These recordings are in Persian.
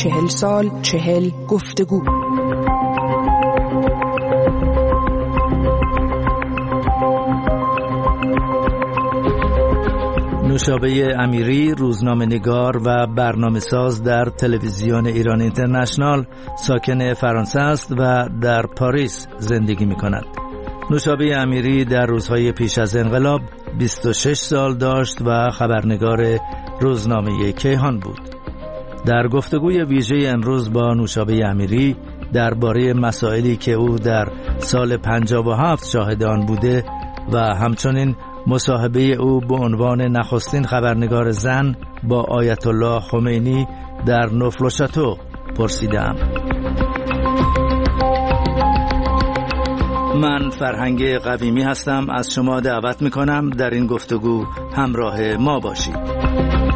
40 سال 40 گفتگو. نوشابه امیری روزنامه‌نگار و برنامه‌ساز در تلویزیون ایران اینترنشنال ساکن فرانسه است و در پاریس زندگی می‌کند. نوشابه امیری در روزهای پیش از انقلاب 26 سال داشت و خبرنگار روزنامه کیهان بود. در گفتگوی ویژه امروز با نوشابه امیری درباره مسائلی که او در سال 57 شاهد آن بوده و همچنین مصاحبه او به عنوان نخستین خبرنگار زن با آیت الله خمینی در نوفل و شاتو پرسیدم. من فرهنگ قویمی هستم، از شما دعوت میکنم در این گفتگو همراه ما باشید.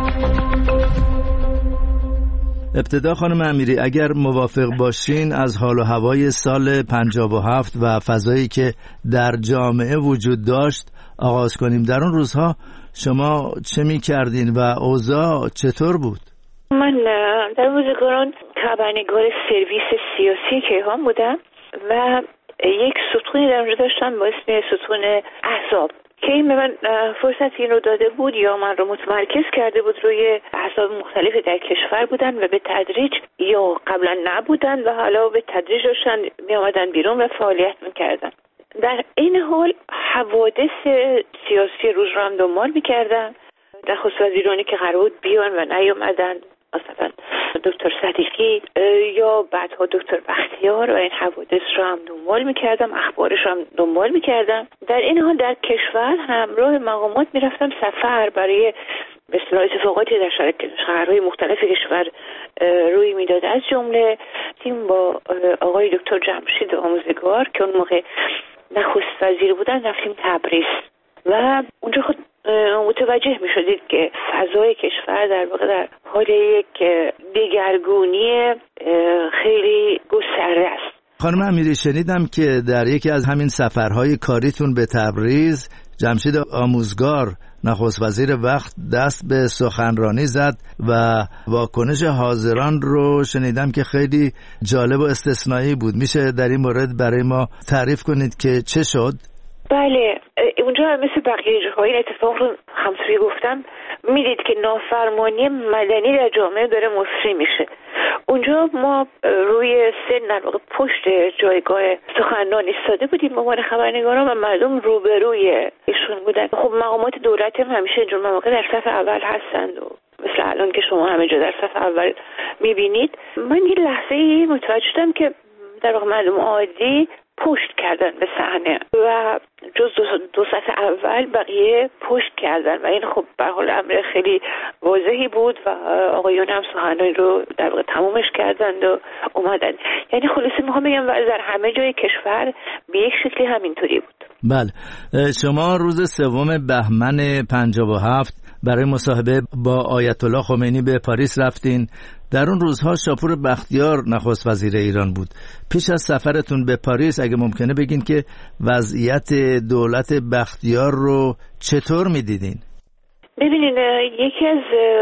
ابتدا خانم امیری اگر موافق باشین از حال و هوای سال 57 و فضایی که در جامعه وجود داشت آغاز کنیم. در اون روزها شما چه می کردین و اوضاع چطور بود؟ من در روزگاران خبرنگار سرویس سیاسی کیهان بودم و یک ستونی در اونجا داشتم با اسم ستون احزاب که این به من فرصت این رو داده بود یا من رو متمرکز کرده بود روی احزاب مختلف در کشور بودن و به تدریج یا قبلا نبودن و حالا به تدریج داشتن می آمدن بیرون و فعالیت میکردن. در این حال حوادث سیاسی روز رو هم دنبال میکردن. نخست وزیرانی که قرار بود بیان و نیومدن، مثلا دکتر صدیقی یا بعدها دکتر بختیار، و این حوادث رو هم دنبال میکردم، اخبارش رو هم دنبال میکردم. در این حال در کشور همراه مقامات میرفتم سفر برای به اصطلاح اتفاقاتی در شهرهای مختلف کشور روی میداد. از جمله تیم با آقای دکتر جمشید آموزگار که اون موقع نخست وزیر بودن رفتیم تبریز و اونجا خود متوجه می شدید که فضای کشور در واقع در حال یک دگرگونی خیلی گسترده است. خانم امیری شنیدم که در یکی از همین سفرهای کاریتون به تبریز جمشید آموزگار نخست وزیر وقت دست به سخنرانی زد و واکنش حاضران رو شنیدم که خیلی جالب و استثنایی بود. میشه در این مورد برای ما تعریف کنید که چه شد؟ بله، اونجا مثل بقیه جاهای این اتفاق رو همطوری گفتم میدید که نافرمانی مدنی در جامعه داره مسری میشه. اونجا ما روی سن در واقع پشت جایگاه سخنران ایستاده بودیم به عنوان خبرنگاران و مردم روبروی ایشون بودن. خب مقامات دولت هم همیشه اینجور مواقع در صف اول هستند و مثل الان که شما همه جا در صف اول میبینید. من یه لحظه متوجه شدم که در واقع مردم عادی پشت کردن به صحنه و جز دو صف اول بقیه پشت کردن و این خب به حال امر خیلی واضحی بود و آقایون هم سخنرانی رو در واقع تمومش کردند و اومدن. یعنی خلاصه میخوام بگم در همه جای کشور به یک شکلی همینطوری بود. بله، شما روز 3 بهمن 57 برای مصاحبه با آیت الله خمینی به پاریس رفتین. در اون روزها شاپور بختیار نخست وزیر ایران بود. پیش از سفرتون به پاریس اگه ممکنه بگین که وضعیت دولت بختیار رو چطور میدیدین؟ ببینید، یکی از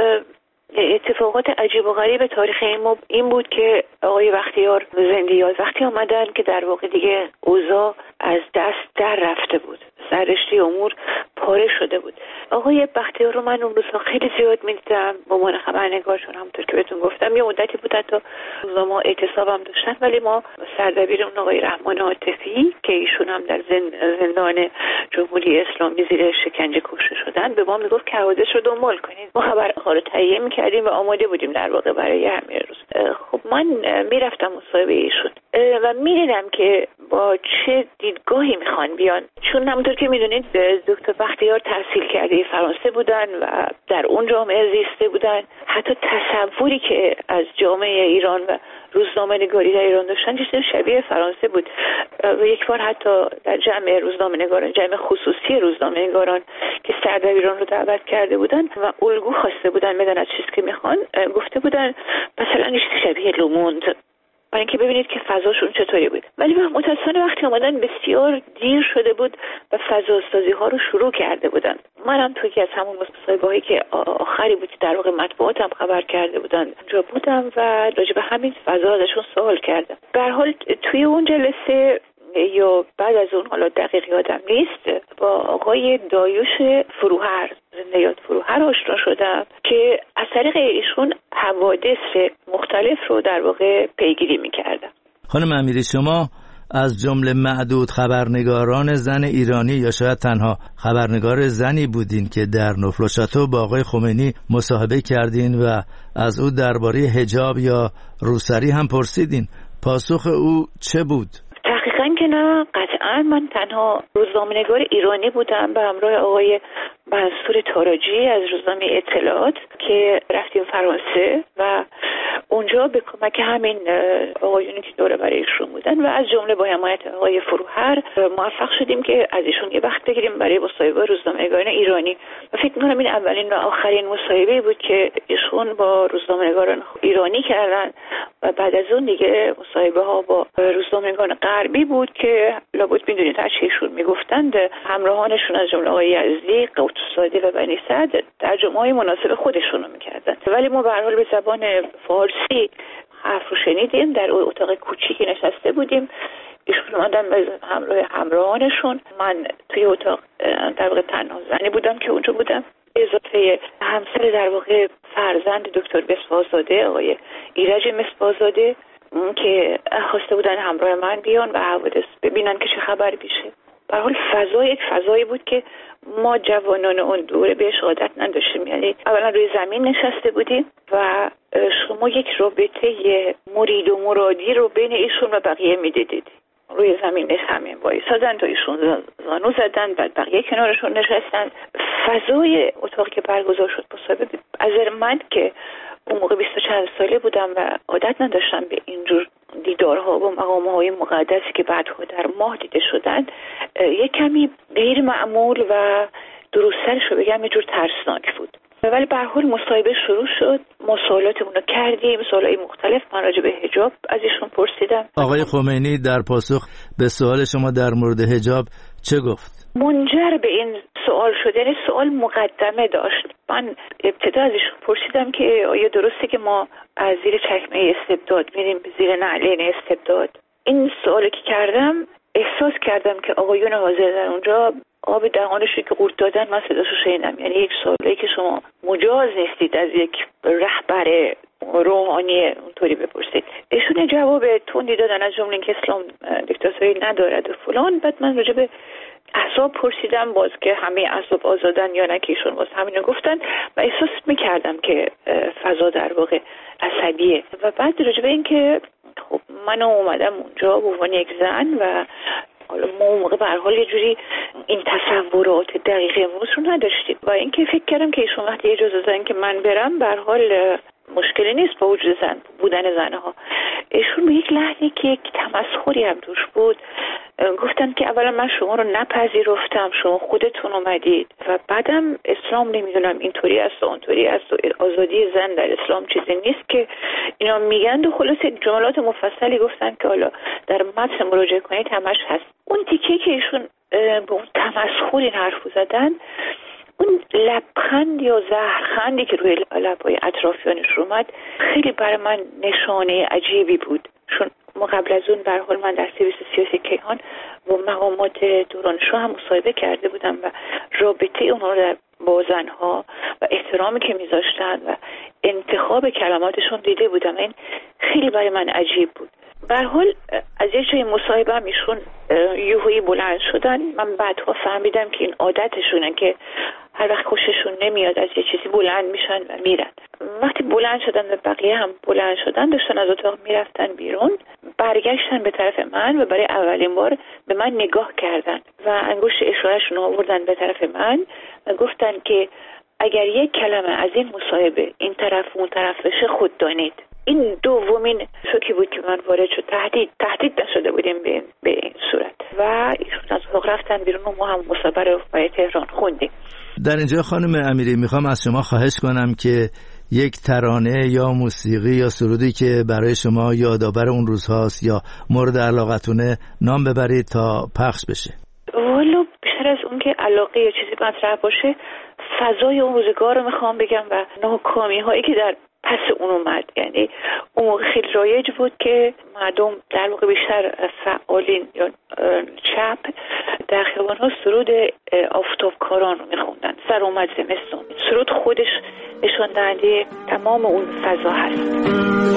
اتفاقات عجیب و غریب تاریخ این بود که آقای بختیار زنده یاد وقتی آمدن که در واقع دیگه اوضاع از دست در رفته بود، سررشته امور پاره شده بود. آقای بختیار رو من اون روزها خیلی زیاد می‌دیدم به عنوان خبرنگار، چون همونطور که بهتون گفتم یه مدتی بود حتی روزنامه‌ها اعتصابم داشتن، ولی ما سردبیر اون آقای رحمان عاطفی که ایشون هم در زندان جمهوری اسلامی زیر شکنجه کشته شدن به ما میگفت که حوادث رو دنبال کنید. ما خبرها رو تهیه می‌کردیم و آماده بودیم در واقع برای همین روز. خب من میرفتم مصاحبه ایشون و می‌دیدم که با چه دیدگاهی میخوان بیان، چون همونطور که میدونید دکتر بختیار تحصیل کرده فرانسه بودن و در اون جامعه زیسته بودن. حتی تصوری که از جامعه ایران و روزنامه نگاری در ایران داشتن چیزی شبیه فرانسه بود و یک بار حتی در جمع روزنامه نگاران، جمع خصوصی روزنامه نگاران که سردبیران رو دعوت کرده بودن و الگو خواسته بودن بدن از چیزی که میخوان، گفته بودن مثلا چیزی شبیه لوموند. برای اینکه ببینید که فضاشون چطوری بود. ولی متأسفانه وقتی اومدن بسیار دیر شده بود و فضاسازی ها رو شروع کرده بودن. منم توی از همون مصاحبه‌هایی که آخری بود در واقع مطبوعاتم خبر کرده بودن اونجا بودم و راجع به همین فضا ازشون سوال کردم. به هر حال توی اون جلسه یا بعد از اون، حالا دقیق یادم نیست، با آقای دایوش فروهر، زنده یاد فروهر آشنا شدم که از طریق ایشون حوادث مختلف رو در واقع پیگیری میکردم. خانم امیری، شما از جمله معدود خبرنگاران زن ایرانی یا شاید تنها خبرنگار زنی بودین که در نوفل و شاتو با آقای خمینی مصاحبه کردین و از او درباره حجاب یا روسری هم پرسیدین. پاسخ او چه بود؟ دقیقاً که نه، قطعاً من تنها روزنامه‌نگار ایرانی بودم به همراه آقای منصور تاراجی از روزنامه اطلاعات که رفتیم فرانسه و اونجا به کمک همین آقایونی که دوره برای ایشون بودن و از جمله با حمایت آقای فروهر موفق شدیم که از ایشون یه وقت بگیریم برای مصاحبه روزنامه‌نگاران ایرانی و فکر می‌کنم این اولین و آخرین مصاحبه بود که ایشون با روزنامه‌نگاران ایرانی کردن و بعد از اون دیگه مصاحبه‌ها با روزنامه‌نگاران غربی بود که لابد می‌دونید هر چی ایشون میگفتند همراهانشون از جمله آقای یزدی، قوط‌زاده و بنی سعد ترجمه‌های مناسب خودشون رو می‌کردن. ولی ما به هر حال به زبان فارسی حرف رو شنیدیم، در اتاق کوچیکی نشسته بودیم، ایشون اومدن به همراهانشون، من توی اتاق در واقع تنها زنی بودم که اونجا بودم، اضافه همسر در واقع فرزند دکتر مصباح‌زاده آقای ایرج مصباح‌زاده که خواسته بودن همراه من بیان و حوادث ببینن که چه خبر پیشه. به هر حال یک فضایی بود که ما جوانان اون دوره بهش عادت نداشتیم. یعنی اولا روی زمین نشسته بودیم و شما یک رابطه مرید و مرادی رو بین ایشون و بقیه میدیدید. روی زمین همین وایسادن تا ایشون زانو زدن، بعد بقیه کنارشون نشستن. فضای اتاقی که برگزار شد مصاحبه از من که اون موقع 20 چند ساله بودم و عادت نداشتم به اینجور دیدارها و مقام‌های مقدسی که بعدها در ماه دیده شدن، یک کمی غیر معمول و درست‌ترش رو بگم یه جور ترسناک بود. ولی به هر حال مصاحبه شروع شد، ما سوالاتمون رو کردیم، سوالای مختلف. من راجع به حجاب از ایشون پرسیدم. آقای خمینی در پاسخ به سوال شما در مورد حجاب چه گفت؟ منجر به این سوال شد، یعنی سوال مقدمه داشت. من ابتدا از ایشون پرسیدم که آیا درسته که ما از زیر چکمه استبداد میریم به زیر نعلین استبداد؟ این سوالی که کردم احساس کردم که آقایون حاضر در اونجا آب دهانشو که قورت دادن، من صداشو شنیدم. یعنی یک سوالی که شما مجاز نیستید از یک رهبر روحانی اونطوری بپرسید. ایشون جواب تندی دادن از جمله اینکه اسلام دیکتاتوری ندارد و فلان. بعد من راجع به احزاب پرسیدم، باز که همه احزاب آزادن یا نه، که ایشون باز همینو گفتن و احساس میکردم که فضا در واقع عصبیه. و بعد راجع به این که خب من اومدم اونجا به عنوان یک زن و حالا ما اون موقع به هر حال یه جوری این تصورات دقیق امروز رو نداشتیم و اینکه فکر کردم که ایشون وقتی اجازه دادن که من برم، به هر حال مشکلی نیست با وجود بودن زنها. ایشون به یک لحنی که یک تمسخری هم توش بود گفتن که اولا من شما رو نپذیرفتم، شما خودتون اومدید و بعدم اسلام نمیدونم اینطوری است و اونطوری است و آزادی زن در اسلام چیزی نیست که اینا میگن و خلاص جملات مفصلی گفتن که حالا در متن مراجعه کنید همش هست. اون تیکه که ایشون به اون تمسخر این حرفو زدن، اون لبخند یا زهرخندی که روی لب‌های اطرافیانش اومد خیلی برای من نشانه عجیبی بود. چون ما قبل از اون به هر حال من در سرویس سیاسی کیهان با مقامات دوران شاه هم مصاحبه کرده بودم و رابطه اونها رو با زنها و احترامی که میذاشتن و انتخاب کلماتشون دیده بودم. این خیلی برای من عجیب بود. به هر حال از یه جای مصاحبه هم ایشون یهویی بلند شدن. من بعدها فهمیدم که این عادتشونه که هر وقت خوششون نمیاد از یه چیزی بلند میشن و میرن. وقتی بلند شدن و بقیه هم بلند شدن، داشتن از اتاق میرفتن بیرون، برگشتن به طرف من و برای اولین بار به من نگاه کردن و انگشت اشارهشون آوردن به طرف من و گفتن که اگر یک کلمه از این مصاحبه این طرف اون طرف بشه خود دانید. این دومین شوکی بود که من وارد شد. تهدید نشده بودیم به این صورت و ایشون از اتاق رفتن بیرون و ما هم مصاحبه رو برای تهران خوندیم. در اینجا خانم امیری میخوام از شما خواهش کنم که یک ترانه یا موسیقی یا سرودی که برای شما یادآور اون روزهاست یا مورد علاقتونه نام ببرید تا پخش بشه. والا بیشتر از اون که علاقه یا چیزی مطرح باشه، فضای اون روزگار رو میخوام بگم و ناکامی هایی که در پس اون اومد. یعنی اون موقع خیلی رایج بود که مردم در واقع بیشتر فعالین یا چپ در خیابان ها سرود آفتابکاران رو میخوندن. سر اومد زمستون. سرود خودش نشان دهنده تمام اون فضا هست.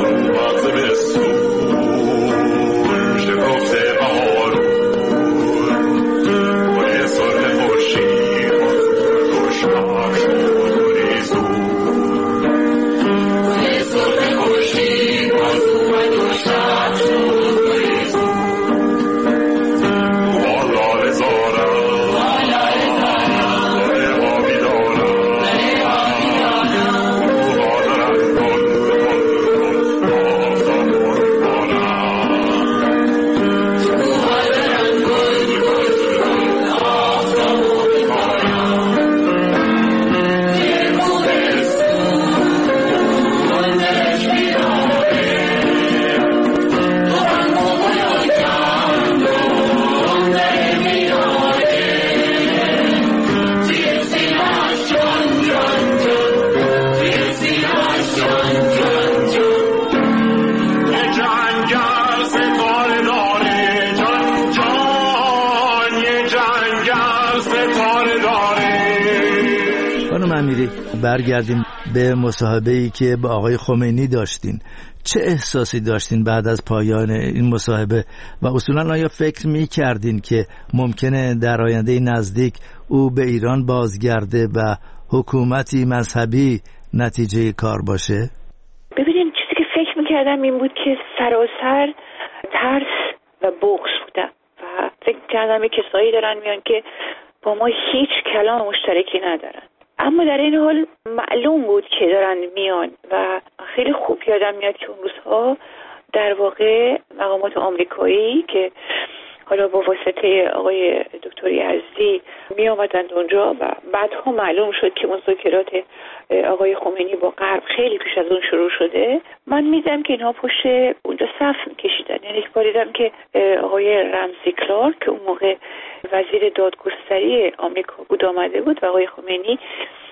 برگردیم به مصاحبه‌ای که با آقای خمینی داشتین. چه احساسی داشتین بعد از پایان این مصاحبه و اصولاً آیا فکر می‌کردین که ممکنه در آینده نزدیک او به ایران بازگرده و حکومتی مذهبی نتیجه کار باشه؟ ببینید، چیزی که فکر می‌کردم این بود که سراسر ترس و بغض بودم و فکر کردم کسایی دارن میان که با ما هیچ کلام مشترکی ندارن، اما در این حال معلوم بود که دارن میان و خیلی خوب یادم میاد که اون روزها در واقع مقامات آمریکایی که حالا با واسطه آقای دکتر یزدی می آمدند اونجا و بعدها معلوم شد که مذاکرات آقای خمینی با غرب خیلی پیش از اون شروع شده. من میدم که اینها پشت اونجا صف میکشیدن. یعنی یک بار دیدم که آقای رمزی کلارک که اون موقع وزیر دادگستری آمریکا بود آمده بود و آقای خمینی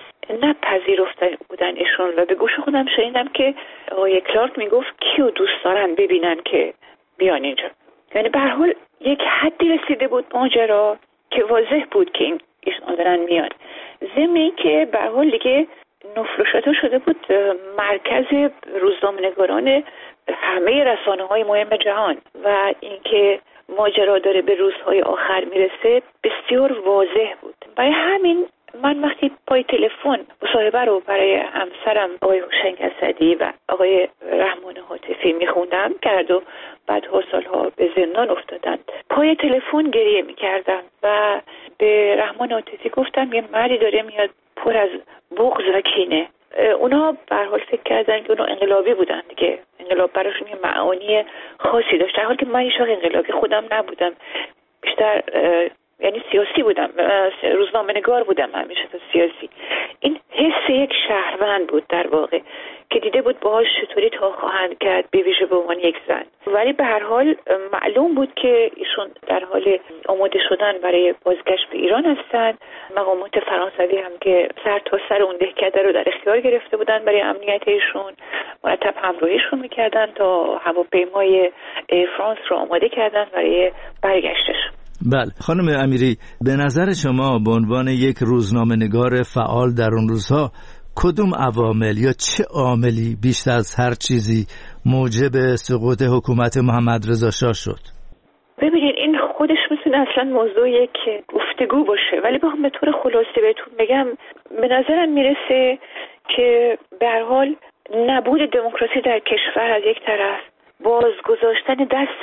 نپذیرفتن بودن ایشون و به گوش خودم شنیدم که آقای کلارک میگفت کیو دوست دارن ببینن که بیان اینجا. یعنی به هر حال یک حدی رسیده بود ماجرا که واضح بود که ایشون دارن میان. ضمن که به هر حال دیگه نفرشاته شده بود مرکز روزنامه‌نگاران همه رسانه‌های مهم جهان و اینکه ماجرا داره به روزهای آخر میرسه بسیار واضح بود. برای همین من وقتی پای تلفن مصاحبه رو برای همسرم آقای حسین اسدی و آقای رحمان هاتفی میخوندم کرد و بعدها سالها به زندان افتادند، پای تلفن گریه میکردم و به رحمان هاتفی گفتم یه مردی داره میاد پر از بغض و کینه. اونا به هر حال فکر کردن که اونا انقلابی بودن دیگه، انقلاب براشون یه معانی خاصی داشت، در حالی که من هیچ وقت انقلابی خودم نبودم، بیشتر یعنی سیاسی بودم، روزنامه‌نگار بودم همیشه تا سیاسی. این حس یک شهروند بود در واقع که دیده بود باهاش چطوری تا خواهند کرد به ویژه به عنوان یک زن. ولی به هر حال معلوم بود که ایشون در حال آماده شدن برای بازگشت به ایران هستند. مقامات فرانسوی هم که سر تا سر اون دهکده رو در اختیار گرفته بودن برای امنیت ایشون، مرتب همراهیشون میکردن تا هواپیمای فرانس رو آماده کردن برای برگشتش. بله خانم امیری، به نظر شما به عنوان یک روزنامه‌نگار فعال در اون روزها کدوم عوامل یا چه عاملی بیشتر از هر چیزی موجب سقوط حکومت محمد رضا شاه شد؟ ببینید این خودش میتونه اصلا موضوع یک گفتگو باشه، ولی بخوام به طور خلاصه بهتون بگم به نظرم میرسه که به هر حال نبود دموکراسی در کشور از یک طرف، بازگذاشتن دست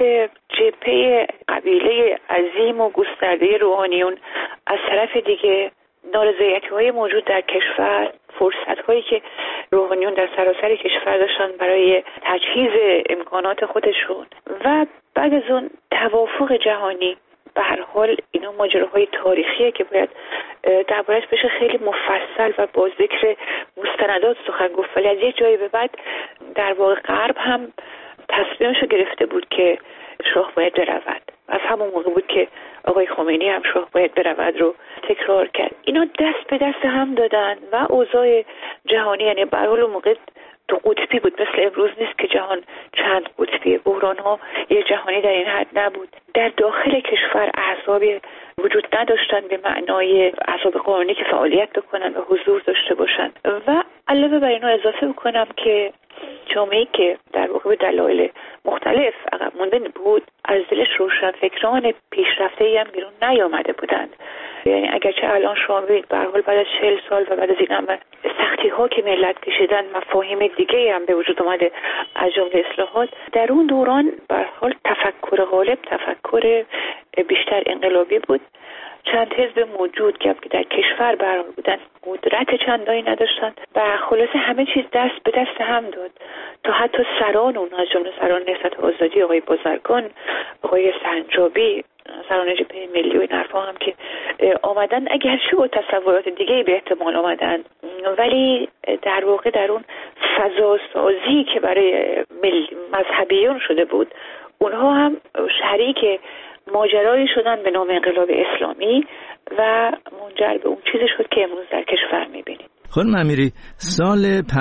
جبهه قبیله عظیم و گسترده روحانیون از طرف دیگه، نارضایتی‌های موجود در کشور، فرصت‌هایی که روحانیون در سراسر کشور داشتن برای تجهیز امکانات خودشون و بعد از اون توافق جهانی. به هر حال اینا ماجراهای تاریخیه که باید درباره‌اش بشه خیلی مفصل و با ذکر مستندات سخن گفت، ولی از یک جایی به بعد در واقع غرب هم تصمیمش رو گرفته بود که شاه باید برود. از همون موقع بود که آقای خمینی هم شاه باید برود رو تکرار کرد. اینا دست به دست هم دادن و اوضاع جهانی، یعنی به هر حال موقع دو قطبی بود، مثل امروز نیست که جهان چند قطبی. بحران ها یه جهانی در این حد نبود. در داخل کشور احزابی وجود نداشتن به معنای احزاب قانونی که فعالیت بکنن و حضور داشته باشن. و علاوه بر اینو اضافه بکنم که جامعه‌ای که در واقع به دلایل مختلف عقب مونده بود، از دلش روشنفکران پیشرفته‌ای هم بیرون نیامده بودند. یعنی اگرچه الان شما ببینید به هر حال بعد از 40 سال و بعد از این هم سختی‌ها که ملت کشیدن، مفاهیم دیگه هم به وجود اومده از جمله اصلاحات، در اون دوران به هر حال تفکر غالب تفکر بیشتر انقلابی بود. چند حزب موجود که در کشور برقرار بودن قدرت چندانی نداشتن و خلاصه همه چیز دست به دست هم داد تا حتی سران اون، از جمله سران نهضت آزادی، آقای بازرگان، آقای سنجابی، سران جبهه ملی و این حرفا هم که آمدن، اگرچه با تصورات دیگه به احتمال آمدن، ولی در واقع در اون فضا سازی که برای مذهبیون شده بود، اونها هم شریک ماجرایی شدن به نام انقلاب اسلامی و منجر به اون چیزی شد که امروز در کشور می‌بینیم. خانم امیری، سال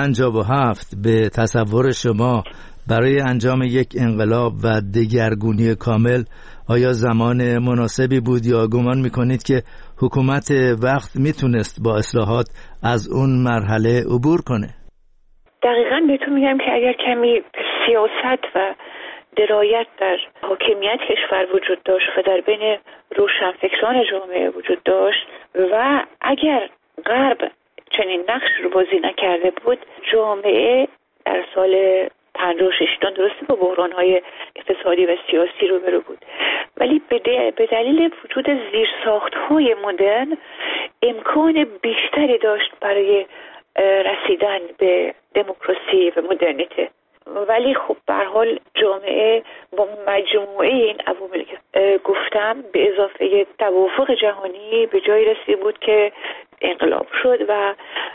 57 به تصور شما برای انجام یک انقلاب و دگرگونی کامل آیا زمان مناسبی بود یا گمان می‌کنید که حکومت وقت میتونست با اصلاحات از اون مرحله عبور کنه؟ دقیقاً بهتون میگم که اگر کمی سیاست و درایت در حاکمیت کشور وجود داشت و در بین روشنفکران جامعه وجود داشت و اگر غرب چنین نقش رو بازی نکرده بود، جامعه در سال 56 درسته با بحران‌های اقتصادی و سیاسی روبرو بود، ولی به دلیل وجود زیرساخت‌های مدرن امکان بیشتری داشت برای رسیدن به دموکراسی و مدرنیته. ولی خب به هر حال جامعه با مجموعه این عواملی که گفتم به اضافه توافق جهانی به جایی رسیده بود که انقلاب شد و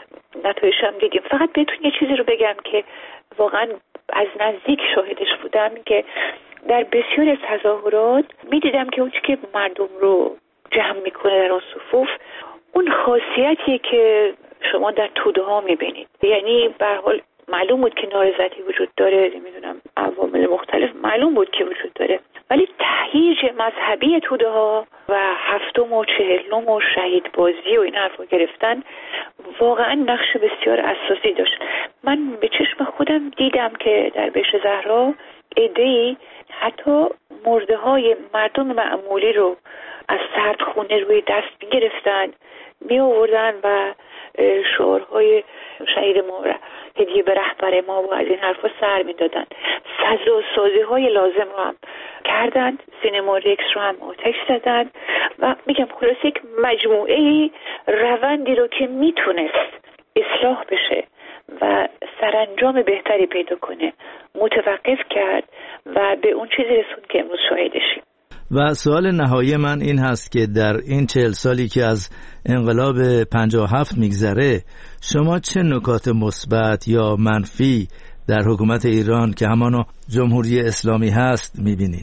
نتایجش هم دیدیم. فقط بهتون یه چیزی رو بگم که واقعا از نزدیک شاهدش بودم که در بسیاری از تظاهرات میدیدم که اون چیزی که مردم رو جمع میکنه در اون صفوف، اون خاصیتی که شما در توده ها میبینید. یعنی به هر حال معلوم بود که نارضایتی وجود داره، نمیدونم عوامل مختلف معلوم بود که وجود داره، ولی تهییج مذهبی توده ها و هفتم و چهلم و شهید بازی و این حرفا گرفتن واقعا نقش بسیار اساسی داشت. من به چشم خودم دیدم که در بهشت زهرا عده‌ای حتی مرده های مردم معمولی رو از سرد خونه روی دست می‌گرفتن، می‌آوردن و شعارهای شهید ما هدیه به رهبر ما و از این حرفا سر میدادن. فضا سازی های لازم رو هم کردن، سینما ریکس رو هم آتش زدن و میگم خلاص یک مجموعه روندی رو که میتونست اصلاح بشه و سرانجام بهتری پیدا کنه متوقف کرد و به اون چیزی رسوند که امروز شاهدشیم. و سوال نهایی من این هست که در این 40 سالی که از انقلاب 57 میگذره، شما چه نکات مثبت یا منفی در حکومت ایران که همانا جمهوری اسلامی هست میبینید؟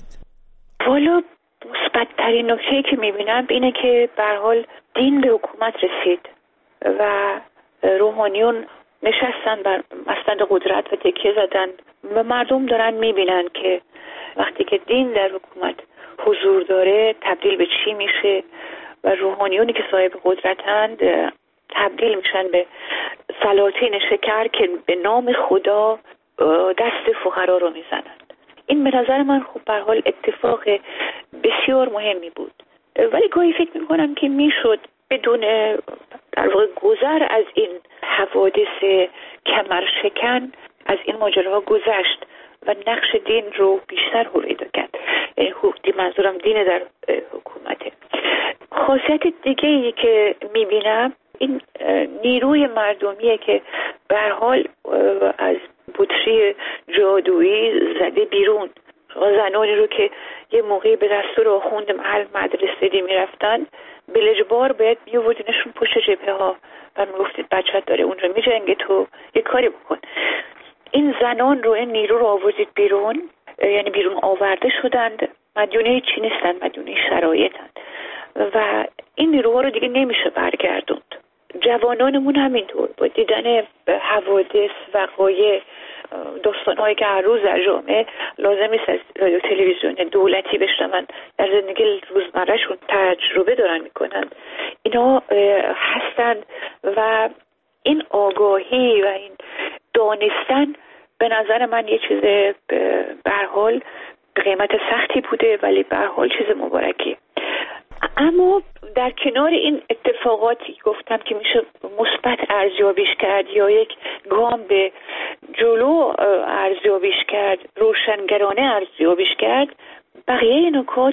والا مثبت ترین نکته‌ای که میبینم اینه که به هر حال دین به حکومت رسید و روحانیون نشستن بر مسند قدرت و تکیه زدن و مردم دارن میبینن که وقتی که دین در حکومت حضور داره تبدیل به چی میشه و روحانیونی که صاحب قدرتند تبدیل میشن به سلاطین شکر که به نام خدا دست فقرا رو میزنند. این به نظر من خب به هر حال اتفاق بسیار مهمی بود، ولی گاهی فکر میکنم که میشد بدون در واقع گذر از این حوادث کمرشکن از این ماجراها گذشت و نقش دین رو بیشتر پیدا کرد. یعنی منظورم دین در حکومته. خاصیت دیگه ای که میبینم این نیروی مردمیه که به هر حال از بطری جادویی زده بیرون. زنانی رو که یه موقعی به دستور آخوند محل مدرسه میرفتن بلجبار باید میوردینشون پشت جبهه ها و میگفتید بچت داره اونجا میجنگه، تو یه کاری بکن. این زنان رو، این نیرو رو آوردید بیرون، یعنی بیرون آورده شدند، مدیونه چی نیستن، مدیونه شرایطن و این نیروها رو دیگه نمیشه برگردوند. جوانانمون همینطور با دیدن حوادث، وقایع، داستان‌هایی که هر روز در جامعه لازم نیست از رادیو تلویزیون دولتی بشنون، در زندگی روزمرهشون تجربه دارن میکنن، اینا هستند و این آگاهی و این دانستن به نظر من یه چیز به هر حال قیمت سختی بوده ولی به هر حال چیز مبارکی. اما در کنار این اتفاقاتی گفتم که میشه مثبت ارزیابیش کرد یا یک گام به جلو ارزیابیش کرد، روشنگرانه ارزیابیش کرد، بقیه نکات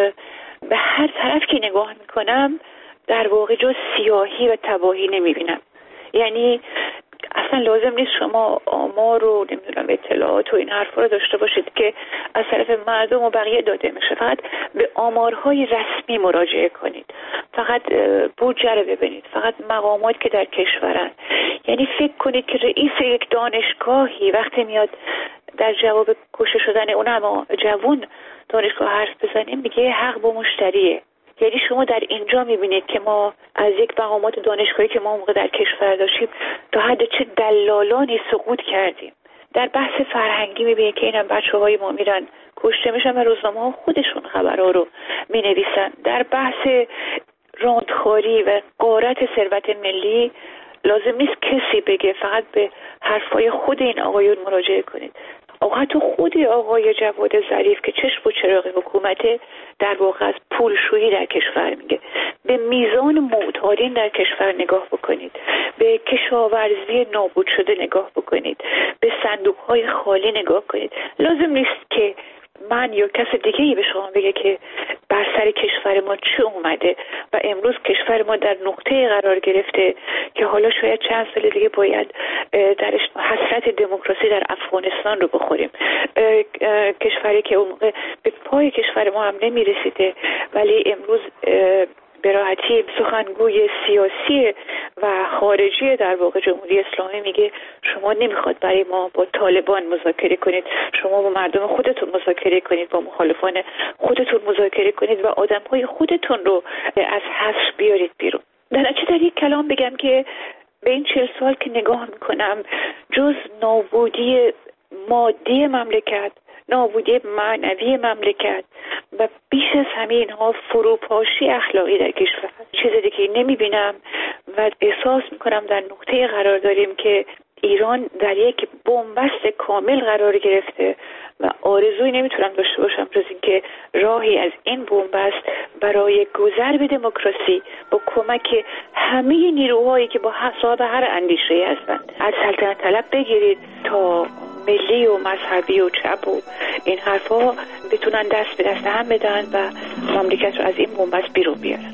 به هر طرف که نگاه میکنم در واقع جز سیاهی و تباهی نمیبینم. یعنی اصلا لازم نیست شما آمار و نمیدونم اطلاعات و این حرفا رو داشته باشید که از طرف مردم و بقیه داده میشه. فقط به آمارهای رسمی مراجعه کنید، فقط بودجه رو ببینید، فقط مقامات که در کشورن. یعنی فکر کنید که رئیس یک دانشگاهی وقتی میاد در جواب کشته شدن اونم جوون دانشگاه حرف بزنیم میگه حق با مشتریه. یعنی شما در اینجا میبینید که ما از یک مقامات دانشگاهی که ما موقع در کشور داشتیم تا حد چه دلالانی سقوط کردیم. در بحث فرهنگی میبینید که اینم بچه‌های ما میرن کشته میشن و روزنامه‌ها خودشون خبرها رو مینویسن. در بحث راندخواری و غارت ثروت ملی لازم نیست کسی بگه، فقط به حرفای خود این آقایون مراجعه کنید. حتی خود آقای جواد ظریف که چشم و چراغ حکومت در واقع از پولشویی در کشور میگه، به میزان معتادین در کشور نگاه بکنید، به کشاورزی نابود شده نگاه بکنید، به صندوق‌های خالی نگاه کنید. لازم نیست که من یا کس دیگه‌ای به شما بگه که بر سر کشور ما چه اومده و امروز کشور ما در نقطه قرار گرفته که حالا شاید چند سال دیگه باید درش حسرت دموکراسی در افغانستان رو بخوریم. کشوری که اون موقع به پای کشور ما هم نمیرسیده ولی امروز به راحتی سخنگوی سیاسی و خارجی در واقع جمهوری اسلامی میگه شما نمیخواد برای ما با طالبان مذاکره کنید، شما با مردم خودتون مذاکره کنید، با مخالفان خودتون مذاکره کنید و آدمهای خودتون رو از حصر بیارید بیرون. در یک کلام بگم که به این 40 سال که نگاه میکنم جز نابودی مادی مملکت، نابودی معنوی مملکت و بیش از همه اینها فروپاشی اخلاقی در کشور چیز دیگه نمیبینم و احساس میکنم در نقطه قرار داریم که ایران در یک بنبست کامل قرار گرفته و آرزویی نمیتونم داشته باشم جز اینکه راهی از این بنبست برای گذر به دموکراسی با کمک همه نیروهایی که با صاحب هر اندیشه‌ای هستند، از سلطنت طلب بگیرید تا ملی و مذهبی و چپ و این حرفا، بتونن دست به دست هم بدن و مملکت رو از این بنبست بیرون بیارن.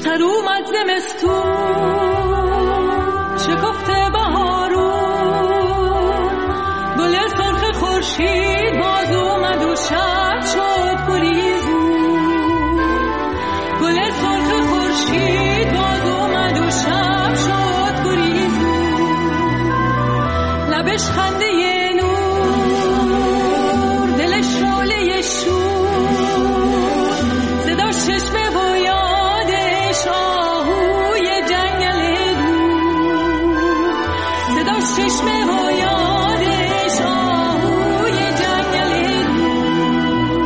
سر اومد زمستون شکفته بهارون گل سرخ خورشید باز اومد و شب شد گریزون گل سرخ خورشید باز اومد و شب شد گریزون لبش خنده نور دلش شعله شور صدا چشمه و یادش آهوی جنگل دور صدا چشمه و یادش آهوی جنگل دور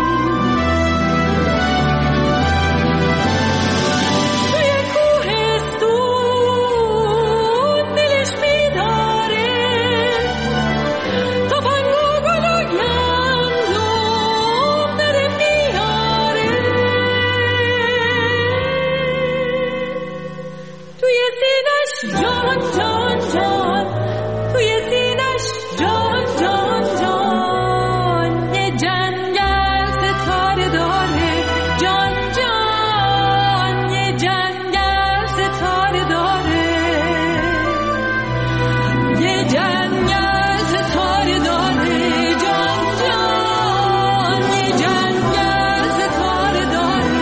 توی کوهستون دلش میداره تفنگ و گل و گندم داره میاره توی سینش جان جان جان توی سینش جان جان جان یه جنگل ستاره داره جان جان یه جنگل ستاره داره یه جنگل ستاره داره جان جان یه جنگل ستاره داره